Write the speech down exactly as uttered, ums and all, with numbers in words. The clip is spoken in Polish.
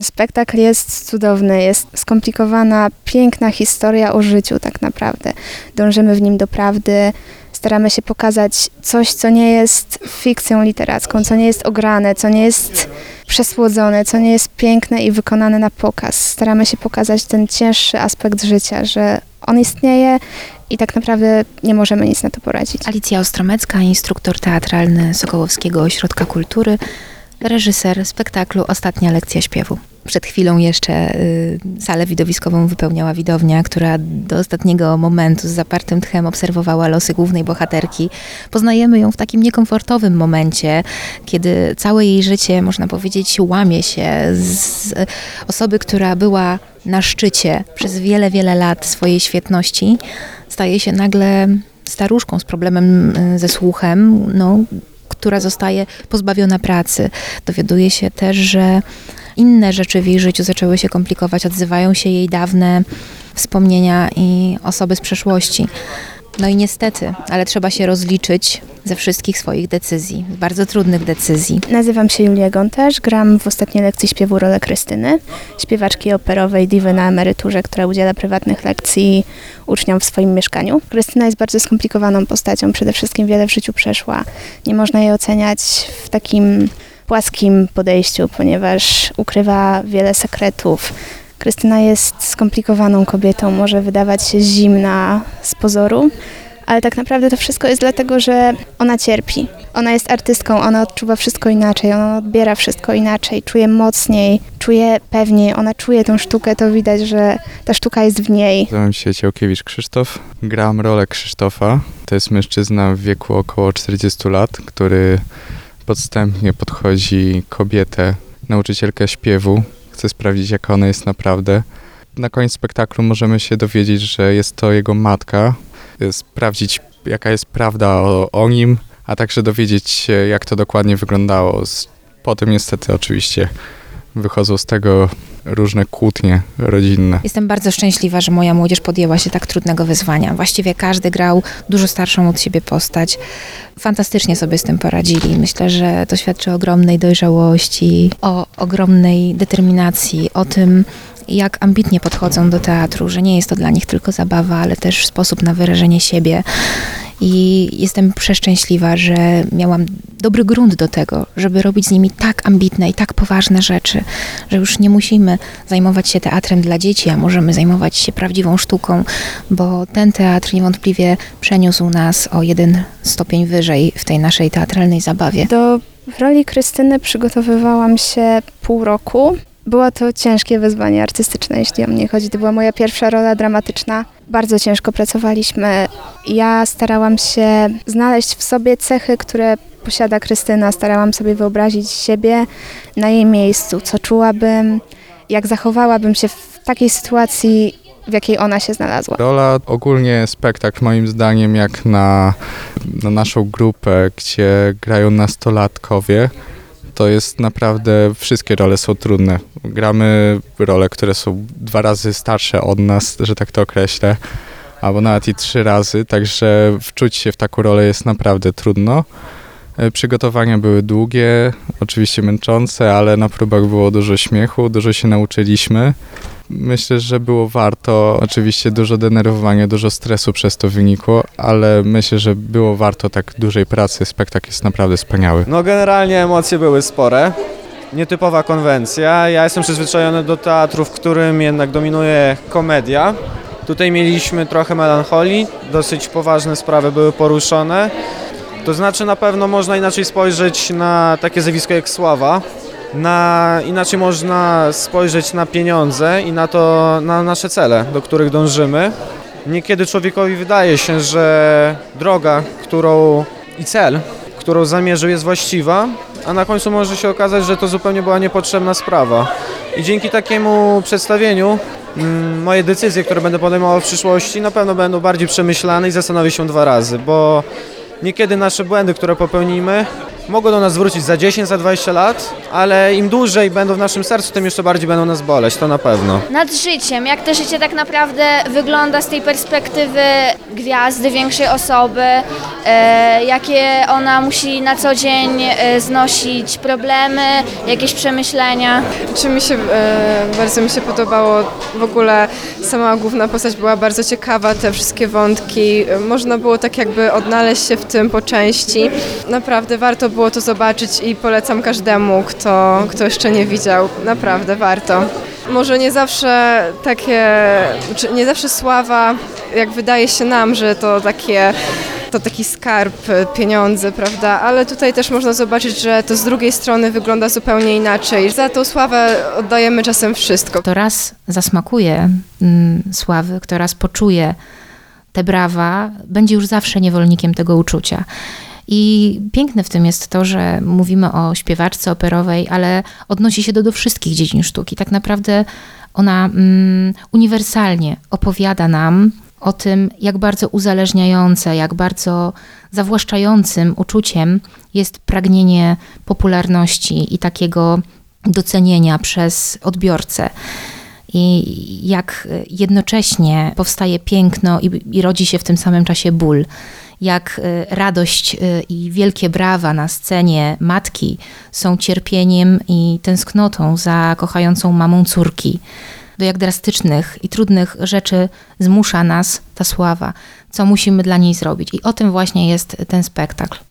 Spektakl jest cudowny, jest skomplikowana, piękna historia o życiu tak naprawdę. Dążymy w nim do prawdy, staramy się pokazać coś, co nie jest fikcją literacką, co nie jest ograne, co nie jest przesłodzone, co nie jest piękne i wykonane na pokaz. Staramy się pokazać ten cięższy aspekt życia, że on istnieje i tak naprawdę nie możemy nic na to poradzić. Alicja Ostromecka, instruktor teatralny Sokołowskiego Ośrodka Kultury, reżyser spektaklu Ostatnia lekcja śpiewu. Przed chwilą jeszcze y, salę widowiskową wypełniała widownia, która do ostatniego momentu z zapartym tchem obserwowała losy głównej bohaterki. Poznajemy ją w takim niekomfortowym momencie, kiedy całe jej życie, można powiedzieć, łamie się z osoby, która była na szczycie przez wiele, wiele lat swojej świetności, staje się nagle staruszką z problemem ze słuchem, no, która zostaje pozbawiona pracy. Dowiaduje się też, że inne rzeczy w jej życiu zaczęły się komplikować, odzywają się jej dawne wspomnienia i osoby z przeszłości. No i niestety, ale trzeba się rozliczyć ze wszystkich swoich decyzji, bardzo trudnych decyzji. Nazywam się Julia Gontarz, gram w Ostatniej lekcji śpiewu rolę Krystyny, śpiewaczki operowej, diwy na emeryturze, która udziela prywatnych lekcji uczniom w swoim mieszkaniu. Krystyna jest bardzo skomplikowaną postacią, przede wszystkim wiele w życiu przeszła. Nie można jej oceniać w takim płaskim podejściu, ponieważ ukrywa wiele sekretów. Krystyna jest skomplikowaną kobietą, może wydawać się zimna z pozoru, ale tak naprawdę to wszystko jest dlatego, że ona cierpi. Ona jest artystką, ona odczuwa wszystko inaczej, ona odbiera wszystko inaczej, czuje mocniej, czuje pewniej, ona czuje tą sztukę, to widać, że ta sztuka jest w niej. Nazywam się Ciełkiewicz Krzysztof, gram rolę Krzysztofa. To jest mężczyzna w wieku około czterdziestu lat, który podstępnie podchodzi kobietę, nauczycielkę śpiewu. Chce sprawdzić, jaka ona jest naprawdę. Na koniec spektaklu możemy się dowiedzieć, że jest to jego matka. Sprawdzić, jaka jest prawda o, o nim, a także dowiedzieć się, jak to dokładnie wyglądało. Potem niestety oczywiście wychodzą z tego różne kłótnie rodzinne. Jestem bardzo szczęśliwa, że moja młodzież podjęła się tak trudnego wyzwania. Właściwie każdy grał dużo starszą od siebie postać. Fantastycznie sobie z tym poradzili. Myślę, że to świadczy o ogromnej dojrzałości, o ogromnej determinacji, o tym, jak ambitnie podchodzą do teatru, że nie jest to dla nich tylko zabawa, ale też sposób na wyrażenie siebie. I jestem przeszczęśliwa, że miałam dobry grunt do tego, żeby robić z nimi tak ambitne i tak poważne rzeczy, że już nie musimy zajmować się teatrem dla dzieci, a możemy zajmować się prawdziwą sztuką, bo ten teatr niewątpliwie przeniósł nas o jeden stopień wyżej w tej naszej teatralnej zabawie. Do roli Krystyny przygotowywałam się pół roku. Było to ciężkie wyzwanie artystyczne, jeśli o mnie chodzi. To była moja pierwsza rola dramatyczna. Bardzo ciężko pracowaliśmy. Ja starałam się znaleźć w sobie cechy, które posiada Krystyna. Starałam sobie wyobrazić siebie na jej miejscu, co czułabym, jak zachowałabym się w takiej sytuacji, w jakiej ona się znalazła. Rola, ogólnie spektakl moim zdaniem jak na, na naszą grupę, gdzie grają nastolatkowie, to jest naprawdę, wszystkie role są trudne. Gramy role, które są dwa razy starsze od nas, że tak to określę, albo nawet i trzy razy, także wczuć się w taką rolę jest naprawdę trudno. Przygotowania były długie, oczywiście męczące, ale na próbach było dużo śmiechu, dużo się nauczyliśmy. Myślę, że było warto, oczywiście dużo denerwowania, dużo stresu przez to wynikło, ale myślę, że było warto tak dużej pracy, spektakl jest naprawdę wspaniały. No generalnie emocje były spore, nietypowa konwencja. Ja jestem przyzwyczajony do teatru, w którym jednak dominuje komedia. Tutaj mieliśmy trochę melancholii, dosyć poważne sprawy były poruszone. To znaczy na pewno można inaczej spojrzeć na takie zjawisko jak sława. Na, inaczej można spojrzeć na pieniądze i na to, na nasze cele, do których dążymy. Niekiedy człowiekowi wydaje się, że droga, którą i cel, którą zamierzył, jest właściwa, a na końcu może się okazać, że to zupełnie była niepotrzebna sprawa. I dzięki takiemu przedstawieniu mm, moje decyzje, które będę podejmował w przyszłości, na pewno będą bardziej przemyślane i zastanowię się dwa razy, bo niekiedy nasze błędy, które popełnimy, mogą do nas wrócić za dziesięć, za dwadzieścia lat, ale im dłużej będą w naszym sercu, tym jeszcze bardziej będą nas boleć, to na pewno. Nad życiem, jak to życie tak naprawdę wygląda z tej perspektywy gwiazdy, większej osoby, e, jakie ona musi na co dzień e, znosić problemy, jakieś przemyślenia. Czy mi się, e, bardzo mi się podobało, w ogóle sama główna postać była bardzo ciekawa, te wszystkie wątki, można było tak jakby odnaleźć się w tym po części. Naprawdę warto było to zobaczyć i polecam każdemu, kto, kto jeszcze nie widział, naprawdę warto. Może nie zawsze takie, czy nie zawsze sława, jak wydaje się nam, że to takie to taki skarb, pieniądze, prawda? Ale tutaj też można zobaczyć, że to z drugiej strony wygląda zupełnie inaczej. Za tą sławę oddajemy czasem wszystko. Kto raz zasmakuje mm, sławy, kto raz poczuje te brawa, będzie już zawsze niewolnikiem tego uczucia. I piękne w tym jest to, że mówimy o śpiewaczce operowej, ale odnosi się to do wszystkich dziedzin sztuki. Tak naprawdę ona mm, uniwersalnie opowiada nam o tym, jak bardzo uzależniające, jak bardzo zawłaszczającym uczuciem jest pragnienie popularności i takiego docenienia przez odbiorcę. I jak jednocześnie powstaje piękno i, i rodzi się w tym samym czasie ból. Jak radość i wielkie brawa na scenie matki są cierpieniem i tęsknotą za kochającą mamą córki. Do jak drastycznych i trudnych rzeczy zmusza nas ta sława, co musimy dla niej zrobić. I o tym właśnie jest ten spektakl.